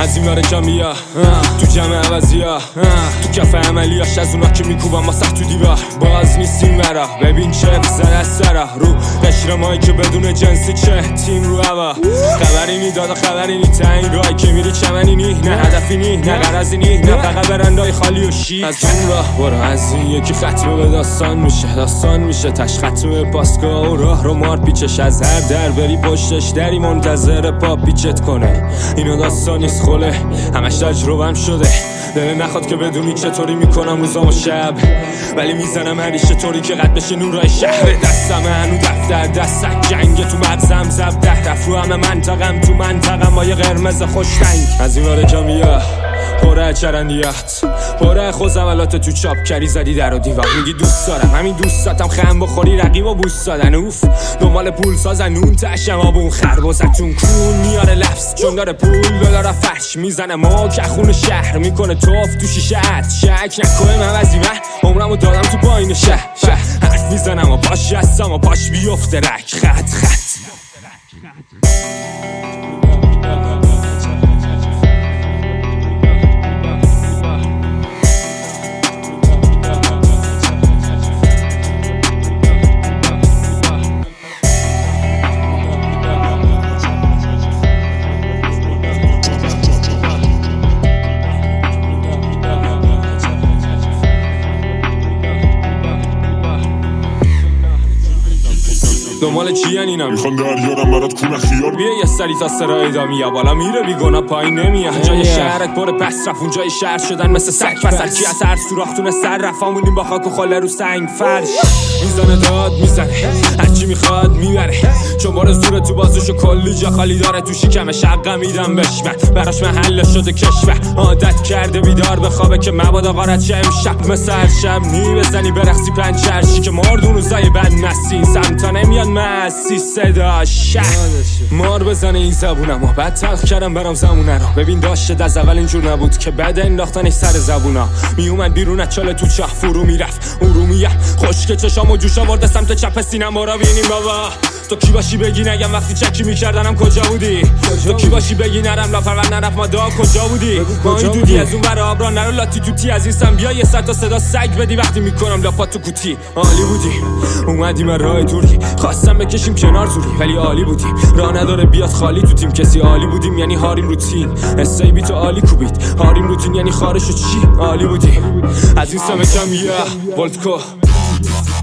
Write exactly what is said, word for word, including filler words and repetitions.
از این ور کمیا تو جمع عوضیا تو کف عملیاش از اونا که میکوبن ما سخت تو دیوار باز نیستیم ورا ببین چه زده از سرا رو قشر مایی که بدون جنسی چه تیم رو هوا خبری نی دادا خبری نی تنگ رای که میری چمنی نی نه هدفی نی نه غرضی نی نه فقط برندای خالی و شی از اون راه برو از این یکی ختم به داستان میشه داستان میشه تش ختم پاسگاه و راه رو مار پیچش از هر در بری پشتش دری منتظر پا پیچت کنه اینو داستان نیست خله همش تجربم شده دل نخواد که بدونی چطوری میکنم روزام و شب ولی میزنم هریشه طوری که قد بشه نورای شهر دستم هنو دفتر دستک جنگ تو مغزم زب ده رفت رو همه منطقم تو منطقم با یه قرمز خوشتنگ از این واره کمیا پره چرندیات پره خوزولات تو چاپ کری زدی در و دیوار میگی دوست دارم همین دوستاتم خم بخوری رقیب و بوست دادن اوف دنبال پول سازن نون تشم آبون خربازتون کون میاره لفظ چون داره پول داره فرش میزنه ما که خون شهر میکنه توف تو شیشه عد شک نکنه من وزیمه عمرمو دادم تو پایین شهر حرف میزنم و پاش هستم و پاش بیفته رک خط خط دنبال چی اینم میخوان دریارم برات کونه خیار بیا یه سری تا سرای دامی یا بالا میره بیگونا پایین نمیاد جای شهرت پر پس رفت اون جای شهر شدن مثل سگ پس هرچی از هر سوراختونه سر رفامونیم با خاک و خاله رو سنگ فرش میزنه داد میزنه هرچی میخواد میبره چون بار زور تو بازوشو کلی جا خالی داره تو شکم شقه میدم بشمن براش محل شده کشور عادت کرده بیدار بخوابه که مبادا غارت شه امشب مثل هر شب نی بزنی برقصی پنچرشی که مردون روزای بد نسین سمتا نمیاد مسی صدا شه مار بزنه این زبونم و بعد تلخ کردم برام زمونه رو ببین داشته از اول اینجور نبود که بعد انداختنش سر زبونا میومد بیرون از چاله تو چاه فرو میرفت اون رو میگم خشک چشام و جوش آورده سمت چپ سینم را بینیم بابا تو کی باشی بگی نگم وقتی چکی میکردنم کجا بودی تو کی باشی بگی نرم لا فقط نرفت ما دا کجا بودی ما این دودی از اون برا آبرا نرو لاتی توتی از این سم بیا یه صد تا صدا سگ بدی وقتی میکنم لاپا تو کوتی عالی بودی اومدیم راه دوری خواستم بکشیم کنار زوری ولی عالی بودیم راه نداره بیاد خالی تو تیم کسی عالی بودیم یعنی هاریم رو تیم اسای بی تو عالی کوبید هاریم رو تیم یعنی خارشو چی عالی بودیم از این سم کم یا ولتکو